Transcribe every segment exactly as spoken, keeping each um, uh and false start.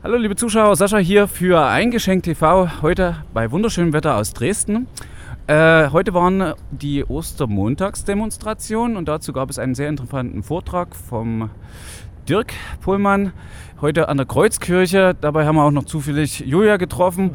Hallo liebe Zuschauer, Sascha hier für Eingeschenkt T V, heute bei wunderschönem Wetter aus Dresden. Äh, heute waren die Ostermontagsdemonstrationen und dazu gab es einen sehr interessanten Vortrag vom Dirk Pohlmann, heute an der Kreuzkirche. Dabei haben wir auch noch zufällig Julia getroffen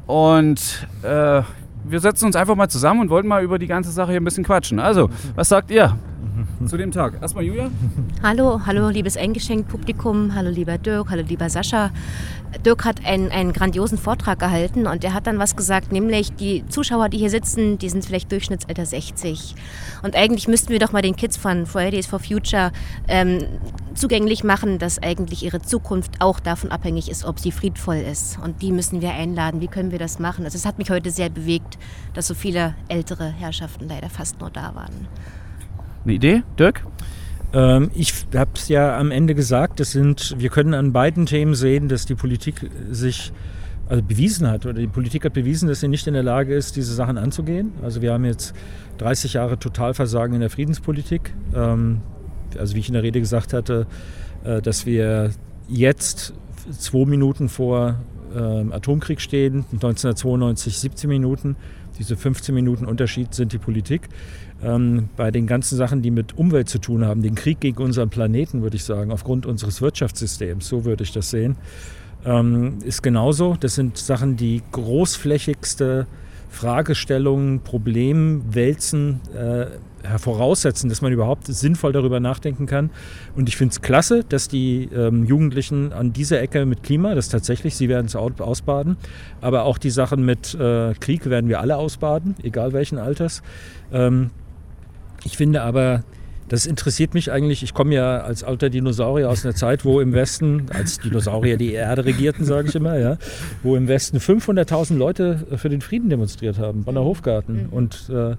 und äh, wir setzen uns einfach mal zusammen und wollten mal über die ganze Sache hier ein bisschen quatschen. Also, was sagt ihr zu dem Tag? Erstmal Julia. Hallo, hallo liebes Eingeschenkt-Publikum, hallo lieber Dirk, hallo lieber Sascha. Dirk hat einen, einen grandiosen Vortrag gehalten und er hat dann was gesagt, nämlich die Zuschauer, die hier sitzen, die sind vielleicht Durchschnittsalter sechzig. Und eigentlich müssten wir doch mal den Kids von Fridays for Future ähm, zugänglich machen, dass eigentlich ihre Zukunft auch davon abhängig ist, ob sie friedvoll ist. Und die müssen wir einladen. Wie können wir das machen? Also es hat mich heute sehr bewegt, dass so viele ältere Herrschaften leider fast nur da waren. Eine Idee, Dirk? Ähm, ich habe es ja am Ende gesagt, das sind, wir können an beiden Themen sehen, dass die Politik sich also bewiesen hat, oder die Politik hat bewiesen, dass sie nicht in der Lage ist, diese Sachen anzugehen. Also wir haben jetzt dreißig Jahre Totalversagen in der Friedenspolitik. Ähm, also wie ich in der Rede gesagt hatte, äh, dass wir jetzt zwei Minuten vor äh, Atomkrieg stehen, neunzehnhundertzweiundneunzig siebzehn Minuten. Diese fünfzehn Minuten Unterschied sind die Politik. Ähm, bei den ganzen Sachen, die mit Umwelt zu tun haben, den Krieg gegen unseren Planeten, würde ich sagen, aufgrund unseres Wirtschaftssystems, so würde ich das sehen, ähm, ist genauso. Das sind Sachen, die großflächigste Fragestellungen, Problemwälzen äh, voraussetzen, dass man überhaupt sinnvoll darüber nachdenken kann. Und ich finde es klasse, dass die ähm, Jugendlichen an dieser Ecke mit Klima, das tatsächlich, sie werden es ausbaden, aber auch die Sachen mit äh, Krieg werden wir alle ausbaden, egal welchen Alters. Ähm, ich finde aber, das interessiert mich eigentlich, ich komme ja als alter Dinosaurier aus einer Zeit, wo im Westen, als Dinosaurier die Erde regierten, sage ich immer, ja, wo im Westen fünfhunderttausend Leute für den Frieden demonstriert haben, Bonner Hofgarten. Und äh,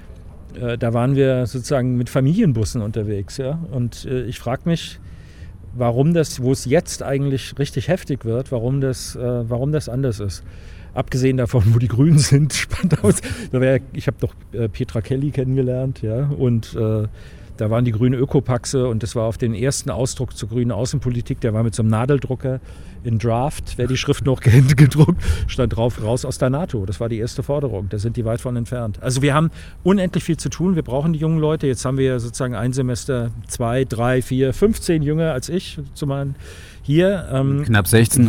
äh, da waren wir sozusagen mit Familienbussen unterwegs. Ja? Und äh, ich frage mich, warum das, wo es jetzt eigentlich richtig heftig wird, warum das, äh, warum das anders ist. Abgesehen davon, wo die Grünen sind, spannend aus. Ich habe doch äh, Petra Kelly kennengelernt, ja, und äh, da waren die grünen Ökopaxe und das war auf den ersten Ausdruck zur grünen Außenpolitik, der war mit so einem Nadeldrucker in Draft, wer die Schrift noch gedruckt, stand drauf, raus aus der NATO. Das war die erste Forderung, da sind die weit von entfernt. Also wir haben unendlich viel zu tun, wir brauchen die jungen Leute. Jetzt haben wir sozusagen ein Semester, zwei, drei, vier, fünfzehn jünger als ich, zu meinen hier. Ähm, Knapp sechzehn.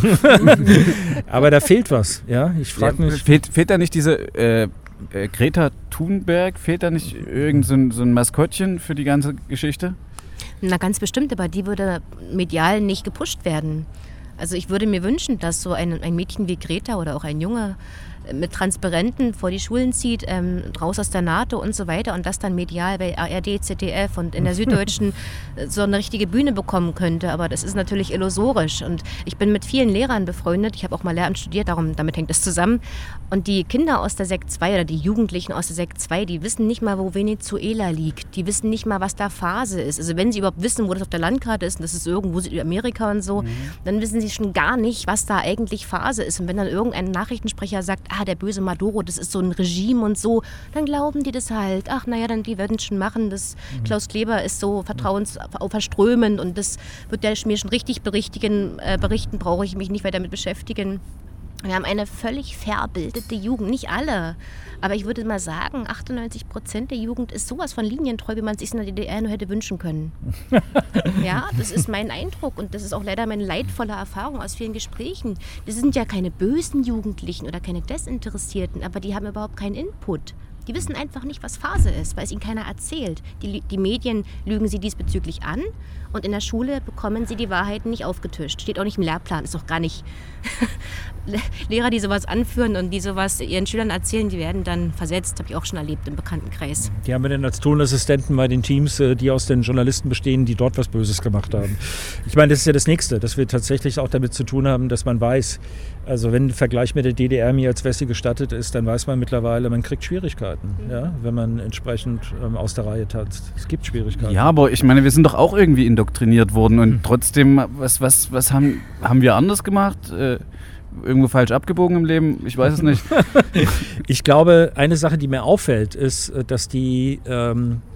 Aber da fehlt was, ja. Ich frage mich. Fehlt, fehlt da nicht diese äh, äh, Greta Thunberg, fehlt da nicht irgend so ein, so ein Maskottchen für die ganze Geschichte? Na ganz bestimmt, aber die würde medial nicht gepusht werden. Also ich würde mir wünschen, dass so ein, ein Mädchen wie Greta oder auch ein Junge mit Transparenten vor die Schulen zieht, ähm, raus aus der NATO und so weiter und das dann medial bei A R D, Z D F und in der Süddeutschen so eine richtige Bühne bekommen könnte. Aber das ist natürlich illusorisch und ich bin mit vielen Lehrern befreundet. Ich habe auch mal Lehramt studiert, darum, damit hängt es zusammen. Und die Kinder aus der Sek zwei oder die Jugendlichen aus der Sek zwei, die wissen nicht mal, wo Venezuela liegt. Die wissen nicht mal, was da Phase ist. Also wenn sie überhaupt wissen, wo das auf der Landkarte ist und das ist irgendwo Südamerika und so, mhm. dann wissen sie schon gar nicht, was da eigentlich Phase ist. Und wenn dann irgendein Nachrichtensprecher sagt, ah, der böse Maduro, das ist so ein Regime und so, dann glauben die das halt. Ach, naja, dann die werden es schon machen. Das mhm. Klaus Kleber ist so vertrauensverströmend und das wird der mir schon richtig berichtigen. Äh, berichten brauche ich mich nicht weiter damit beschäftigen. Wir haben eine völlig verbildete Jugend, nicht alle, aber ich würde mal sagen, achtundneunzig Prozent der Jugend ist sowas von linientreu, wie man es sich in der D D R nur hätte wünschen können. Ja, das ist mein Eindruck und das ist auch leider meine leidvolle Erfahrung aus vielen Gesprächen. Das sind ja keine bösen Jugendlichen oder keine Desinteressierten, aber die haben überhaupt keinen Input. Die wissen einfach nicht, was Phase ist, weil es ihnen keiner erzählt. Die, die Medien lügen sie diesbezüglich an und in der Schule bekommen sie die Wahrheiten nicht aufgetischt. Steht auch nicht im Lehrplan, ist doch gar nicht. Lehrer, die sowas anführen und die sowas ihren Schülern erzählen, die werden dann versetzt, habe ich auch schon erlebt im Bekanntenkreis. Die haben wir denn als Tonassistenten bei den Teams, die aus den Journalisten bestehen, die dort was Böses gemacht haben. Ich meine, das ist ja das Nächste, dass wir tatsächlich auch damit zu tun haben, dass man weiß, also wenn ein Vergleich mit der D D R mir als Wessi gestattet ist, dann weiß man mittlerweile, man kriegt Schwierigkeiten, mhm. ja, wenn man entsprechend ähm, aus der Reihe tanzt. Es gibt Schwierigkeiten. Ja, aber ich meine, wir sind doch auch irgendwie indoktriniert worden und mhm. trotzdem, was, was, was haben, haben wir anders gemacht? Äh, irgendwo falsch abgebogen im Leben? Ich weiß es nicht. Ich glaube, eine Sache, die mir auffällt, ist, dass die, ähm,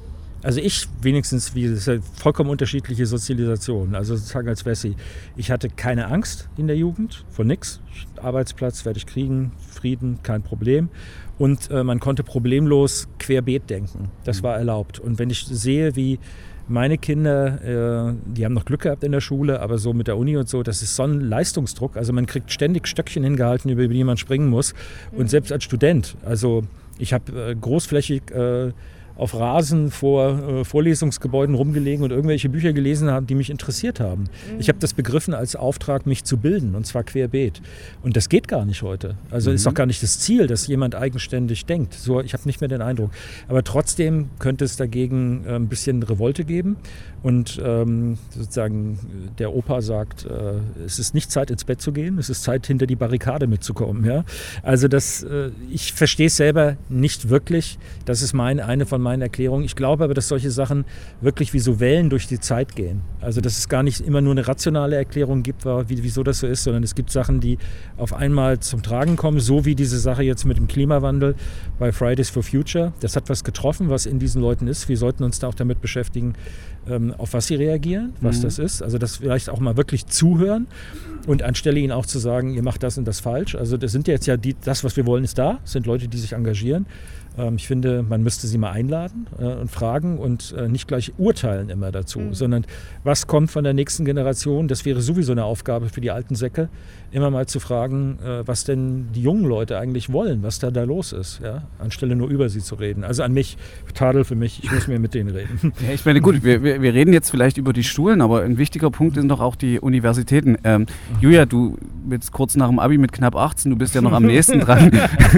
Also ich wenigstens, wie das ist ja vollkommen unterschiedliche Sozialisation. Also sozusagen als Wessi. Ich hatte keine Angst in der Jugend, vor nix. Arbeitsplatz werde ich kriegen, Frieden, kein Problem. Und äh, man konnte problemlos querbeet denken. Das war erlaubt. Und wenn ich sehe, wie meine Kinder, äh, die haben noch Glück gehabt in der Schule, aber so mit der Uni und so, das ist so ein Leistungsdruck. Also man kriegt ständig Stöckchen hingehalten, über die man springen muss. Und selbst als Student, also ich habe äh, großflächig äh, auf Rasen vor äh, Vorlesungsgebäuden rumgelegen und irgendwelche Bücher gelesen haben, die mich interessiert haben. Mhm. Ich habe das begriffen als Auftrag, mich zu bilden, und zwar querbeet. Und das geht gar nicht heute. Also mhm. ist doch gar nicht das Ziel, dass jemand eigenständig denkt. So, ich habe nicht mehr den Eindruck. Aber trotzdem könnte es dagegen äh, ein bisschen Revolte geben. Und ähm, sozusagen der Opa sagt, äh, es ist nicht Zeit, ins Bett zu gehen, es ist Zeit, hinter die Barrikade mitzukommen. Ja? Also das, äh, ich verstehe es selber nicht wirklich. Das ist mein, eine von meinen Erklärungen. Ich glaube aber, dass solche Sachen wirklich wie so Wellen durch die Zeit gehen. Also dass es gar nicht immer nur eine rationale Erklärung gibt, wie, wieso das so ist, sondern es gibt Sachen, die auf einmal zum Tragen kommen, so wie diese Sache jetzt mit dem Klimawandel bei Fridays for Future. Das hat was getroffen, was in diesen Leuten ist. Wir sollten uns da auch damit beschäftigen, auf was sie reagieren, was mhm. das ist. Also das vielleicht auch mal wirklich zuhören und anstelle ihnen auch zu sagen, ihr macht das und das falsch. Also das sind jetzt ja die, das, was wir wollen, ist da. Das sind Leute, die sich engagieren. Ähm, ich finde, man müsste sie mal einladen äh, und fragen und äh, nicht gleich urteilen immer dazu, mhm. sondern was kommt von der nächsten Generation. Das wäre sowieso eine Aufgabe für die alten Säcke, immer mal zu fragen, äh, was denn die jungen Leute eigentlich wollen, was da da los ist, ja? Anstelle nur über sie zu reden. Also an mich, Tadel für mich, ich muss mir mit denen reden. Ja, ich meine, gut, wir, wir, wir reden jetzt vielleicht über die Schulen, aber ein wichtiger Punkt sind doch auch die Universitäten. Ähm, Julia, du jetzt kurz nach dem Abi mit knapp achtzehn, du bist ja noch am nächsten dran.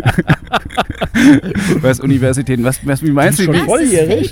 Was Universitäten, was, was wie meinst du? Schon volljährig.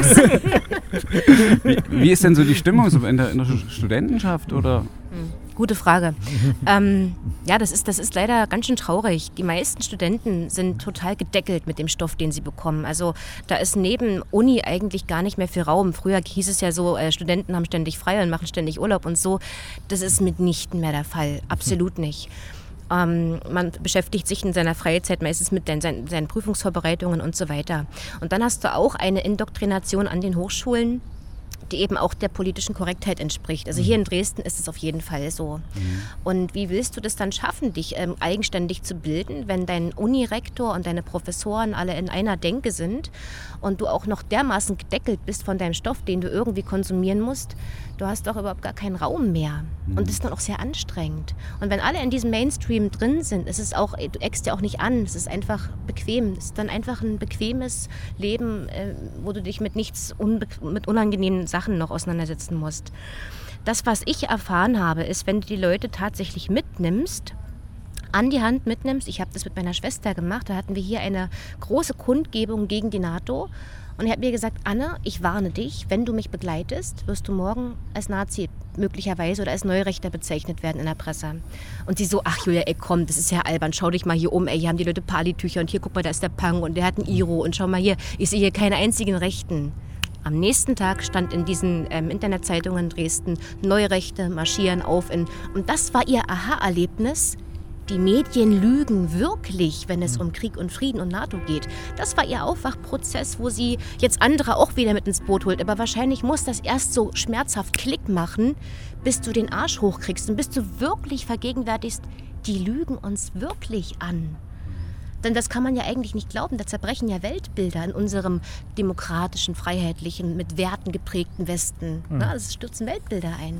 wie, wie ist denn so die Stimmung so in der, in der Studentenschaft? Oder? Gute Frage. ähm, ja, das ist, das ist leider ganz schön traurig. Die meisten Studenten sind total gedeckelt mit dem Stoff, den sie bekommen. Also da ist neben Uni eigentlich gar nicht mehr viel Raum. Früher hieß es ja so, äh, Studenten haben ständig frei und machen ständig Urlaub und so. Das ist mitnichten mehr der Fall. Absolut nicht. Ähm, man beschäftigt sich in seiner Freizeit meistens mit den, seinen, seinen Prüfungsvorbereitungen und so weiter. Und dann hast du auch eine Indoktrination an den Hochschulen, die eben auch der politischen Korrektheit entspricht. Also hier in Dresden ist es auf jeden Fall so. Mhm. Und wie willst du das dann schaffen, dich ähm, eigenständig zu bilden, wenn dein Unirektor und deine Professoren alle in einer Denke sind und du auch noch dermaßen gedeckelt bist von deinem Stoff, den du irgendwie konsumieren musst? Du hast doch überhaupt gar keinen Raum mehr. Mhm. Und das ist dann auch sehr anstrengend. Und wenn alle in diesem Mainstream drin sind, ist es auch, du eckst ja auch nicht an, es ist einfach bequem. Es ist dann einfach ein bequemes Leben, äh, wo du dich mit nichts, unbe- mit unangenehmen Sachen noch auseinandersetzen musst. Das, was ich erfahren habe, ist, wenn du die Leute tatsächlich mitnimmst, an die Hand mitnimmst, ich habe das mit meiner Schwester gemacht, da hatten wir hier eine große Kundgebung gegen die NATO und ich habe mir gesagt, Anne, ich warne dich, wenn du mich begleitest, wirst du morgen als Nazi möglicherweise oder als Neurechter bezeichnet werden in der Presse. Und sie so, ach Julia, ey komm, das ist ja albern, schau dich mal hier um, ey, hier haben die Leute Palitücher und hier, guck mal, da ist der Pang und der hat ein Iro und schau mal hier, ich sehe hier keine einzigen Rechten. Am nächsten Tag stand in diesen ähm, Internetzeitungen in Dresden, Neurechte marschieren auf. In, und das war ihr Aha-Erlebnis. Die Medien lügen wirklich, wenn es um Krieg und Frieden und NATO geht. Das war ihr Aufwachprozess, wo sie jetzt andere auch wieder mit ins Boot holt. Aber wahrscheinlich muss das erst so schmerzhaft Klick machen, bis du den Arsch hochkriegst und bis du wirklich vergegenwärtigst, die lügen uns wirklich an. Denn das kann man ja eigentlich nicht glauben. Da zerbrechen ja Weltbilder in unserem demokratischen, freiheitlichen, mit Werten geprägten Westen. Mhm. Na, es stürzen Weltbilder ein.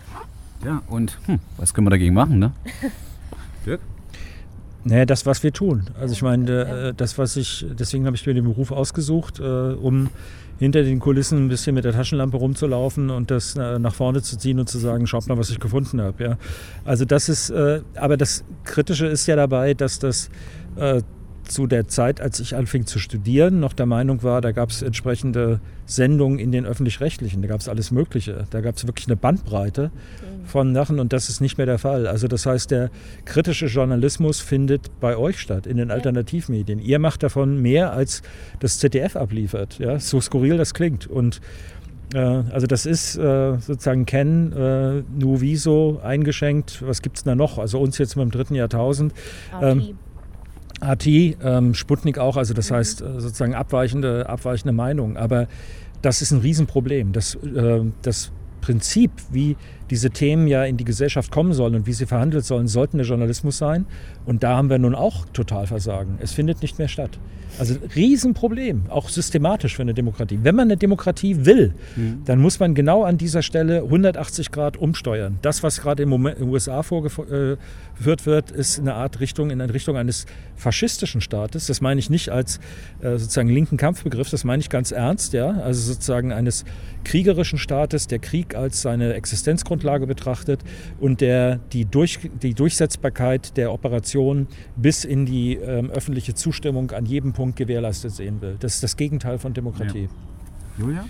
Ja, und hm, was können wir dagegen machen, ne? Dirk? Naja, das, was wir tun. Also ich meine, das, was ich, deswegen habe ich mir den Beruf ausgesucht, um hinter den Kulissen ein bisschen mit der Taschenlampe rumzulaufen und das nach vorne zu ziehen und zu sagen, schaut mal, was ich gefunden habe. Ja. Also das ist, aber das Kritische ist ja dabei, dass das zu der Zeit, als ich anfing zu studieren, noch der Meinung war, da gab es entsprechende Sendungen in den Öffentlich-Rechtlichen, da gab es alles Mögliche, da gab es wirklich eine Bandbreite von Sachen und das ist nicht mehr der Fall. Also das heißt, der kritische Journalismus findet bei euch statt, in den Alternativmedien. Ihr macht davon mehr, als das Z D F abliefert, ja? So skurril das klingt. Und äh, also das ist äh, sozusagen Ken, äh, Nuviso eingeschenkt, was gibt es da noch? Also uns jetzt mit dem dritten Jahrtausend. Ähm, A T, ähm, Sputnik auch, also das heißt äh, sozusagen abweichende, abweichende Meinung. Aber das ist ein Riesenproblem. Das, äh, das Prinzip, wie diese Themen ja in die Gesellschaft kommen sollen und wie sie verhandelt sollen, sollten der Journalismus sein. Und da haben wir nun auch Totalversagen. Es findet nicht mehr statt. Also Riesenproblem, auch systematisch für eine Demokratie. Wenn man eine Demokratie will, mhm. dann muss man genau an dieser Stelle hundertachtzig Grad umsteuern. Das, was gerade im Moment in den U S A vorgeführt wird, ist eine Art Richtung, in eine Richtung eines faschistischen Staates. Das meine ich nicht als äh, sozusagen linken Kampfbegriff, das meine ich ganz ernst. Ja? Also sozusagen eines kriegerischen Staates, der Krieg als seine Existenzgrundlage betrachtet und der die, Durch, die Durchsetzbarkeit der Operation bis in die ähm, öffentliche Zustimmung an jedem Punkt gewährleistet sehen will. Das ist das Gegenteil von Demokratie. Ja. Julia?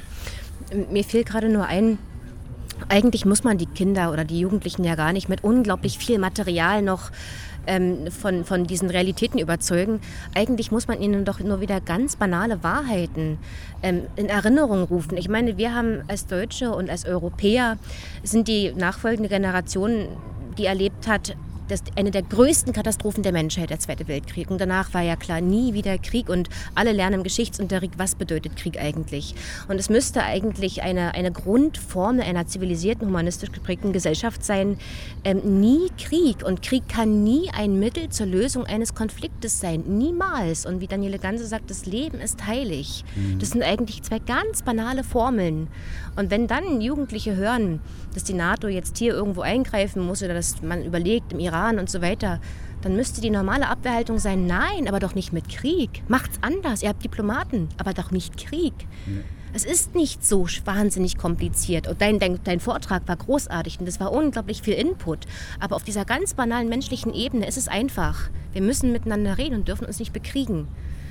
Mir fehlt gerade nur ein, eigentlich muss man die Kinder oder die Jugendlichen ja gar nicht mit unglaublich viel Material noch ähm, von, von diesen Realitäten überzeugen. Eigentlich muss man ihnen doch nur wieder ganz banale Wahrheiten ähm, in Erinnerung rufen. Ich meine, wir haben als Deutsche und als Europäer sind die nachfolgende Generation, die erlebt hat, das ist eine der größten Katastrophen der Menschheit, der Zweite Weltkrieg. Und danach war ja klar, nie wieder Krieg. Und alle lernen im Geschichtsunterricht, was bedeutet Krieg eigentlich. Und es müsste eigentlich eine, eine Grundformel einer zivilisierten, humanistisch geprägten Gesellschaft sein. Ähm, nie Krieg. Und Krieg kann nie ein Mittel zur Lösung eines Konfliktes sein. Niemals. Und wie Daniele Ganse sagt, das Leben ist heilig. Mhm. Das sind eigentlich zwei ganz banale Formeln. Und wenn dann Jugendliche hören, dass die NATO jetzt hier irgendwo eingreifen muss oder dass man überlegt, im Iran und so weiter, dann müsste die normale Abwehrhaltung sein, nein, aber doch nicht mit Krieg. Macht's anders, ihr habt Diplomaten, aber doch nicht Krieg. Ja. Es ist nicht so wahnsinnig kompliziert. Und dein, dein, dein Vortrag war großartig und das war unglaublich viel Input. Aber auf dieser ganz banalen menschlichen Ebene ist es einfach. Wir müssen miteinander reden und dürfen uns nicht bekriegen.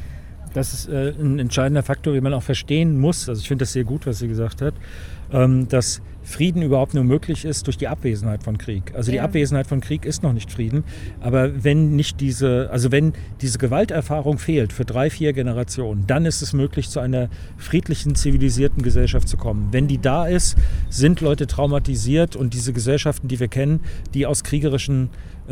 Das ist äh, ein entscheidender Faktor, den man auch verstehen muss. Also ich finde das sehr gut, was sie gesagt hat, ähm, dass Frieden überhaupt nur möglich ist durch die Abwesenheit von Krieg. Also ja. Die Abwesenheit von Krieg ist noch nicht Frieden. Aber wenn nicht diese, also wenn diese Gewalterfahrung fehlt für drei, vier Generationen, dann ist es möglich, zu einer friedlichen, zivilisierten Gesellschaft zu kommen. Wenn die da ist, sind Leute traumatisiert und diese Gesellschaften, die wir kennen, die aus kriegerischen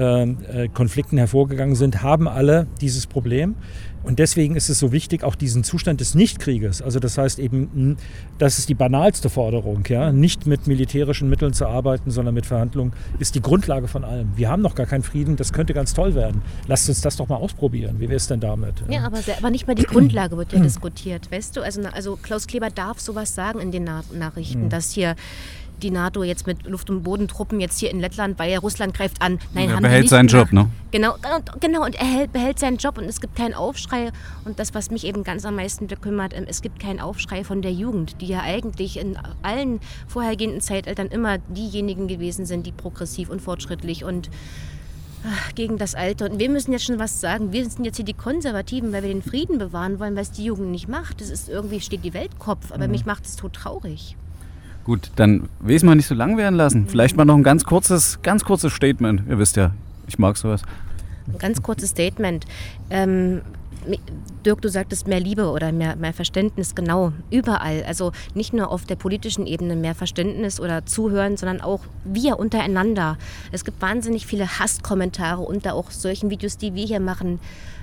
äh, Konflikten hervorgegangen sind, haben alle dieses Problem. Und deswegen ist es so wichtig, auch diesen Zustand des Nichtkrieges, also das heißt eben, das ist die banalste Forderung, ja, nicht mit militärischen Mitteln zu arbeiten, sondern mit Verhandlungen, ist die Grundlage von allem. Wir haben noch gar keinen Frieden, das könnte ganz toll werden. Lasst uns das doch mal ausprobieren. Wie wäre es denn damit? Ja, aber, aber nicht mal die Grundlage wird ja diskutiert, weißt du? Also, also Klaus Kleber darf sowas sagen in den Na- Nachrichten, mhm. dass hier die NATO jetzt mit Luft- und Bodentruppen jetzt hier in Lettland, weil ja Russland greift an. Nein, er haben behält nicht seinen gemacht. Job, ne? Genau, genau, und er hält, behält seinen Job und es gibt keinen Aufschrei. Und das, was mich eben ganz am meisten bekümmert, es gibt keinen Aufschrei von der Jugend, die ja eigentlich in allen vorhergehenden Zeitaltern immer diejenigen gewesen sind, die progressiv und fortschrittlich und ach, gegen das Alte. Und wir müssen jetzt schon was sagen. Wir sind jetzt hier die Konservativen, weil wir den Frieden bewahren wollen, was die Jugend nicht macht. Das ist irgendwie, steht die Welt Kopf, aber mhm. mich macht es tot traurig. Gut, dann will ich es mal nicht so lang werden lassen. Vielleicht mal noch ein ganz kurzes, ganz kurzes Statement. Ihr wisst ja, ich mag sowas. Ein ganz kurzes Statement. Ähm, Dirk, du sagtest mehr Liebe oder mehr, mehr Verständnis, genau, überall. Also nicht nur auf der politischen Ebene mehr Verständnis oder Zuhören, sondern auch wir untereinander. Es gibt wahnsinnig viele Hasskommentare unter auch solchen Videos, die wir hier machen.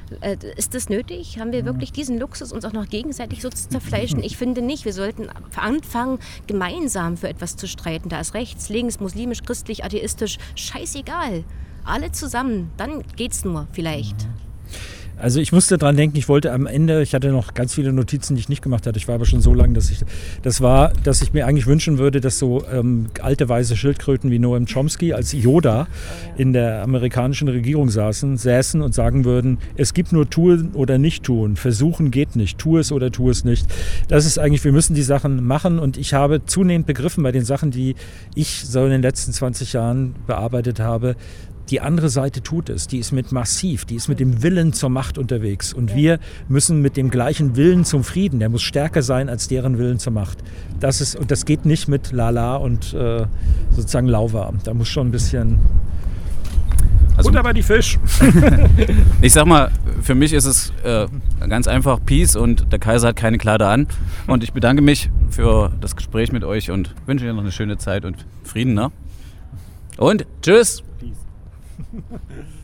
Ist das nötig? Haben wir wirklich diesen Luxus, uns auch noch gegenseitig so zu zerfleischen? Ich finde nicht. Wir sollten anfangen, gemeinsam für etwas zu streiten. Da ist rechts, links, muslimisch, christlich, atheistisch, scheißegal. Alle zusammen, dann geht's nur vielleicht. Also ich musste dran denken, ich wollte am Ende, ich hatte noch ganz viele Notizen, die ich nicht gemacht hatte. Ich war aber schon so lange, dass ich, das war, dass ich mir eigentlich wünschen würde, dass so ähm, alte weiße Schildkröten wie Noam Chomsky als Yoda in der amerikanischen Regierung saßen, säßen und sagen würden, es gibt nur tun oder nicht tun. Versuchen geht nicht. Tu es oder tu es nicht. Das ist eigentlich, wir müssen die Sachen machen und ich habe zunehmend begriffen bei den Sachen, die ich so in den letzten zwanzig Jahren bearbeitet habe, die andere Seite tut es, die ist mit massiv, die ist mit dem Willen zur Macht unterwegs und ja. wir müssen mit dem gleichen Willen zum Frieden, der muss stärker sein als deren Willen zur Macht. Das ist, und das geht nicht mit Lala und äh, sozusagen lauwarm, da muss schon ein bisschen... Also, und aber die Fisch. Ich sag mal, für mich ist es äh, ganz einfach Peace und der Kaiser hat keine Kleider an und ich bedanke mich für das Gespräch mit euch und wünsche dir noch eine schöne Zeit und Frieden, ne? Und tschüss! Peace.